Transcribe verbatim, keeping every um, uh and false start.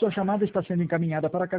Sua chamada está sendo encaminhada para a caixa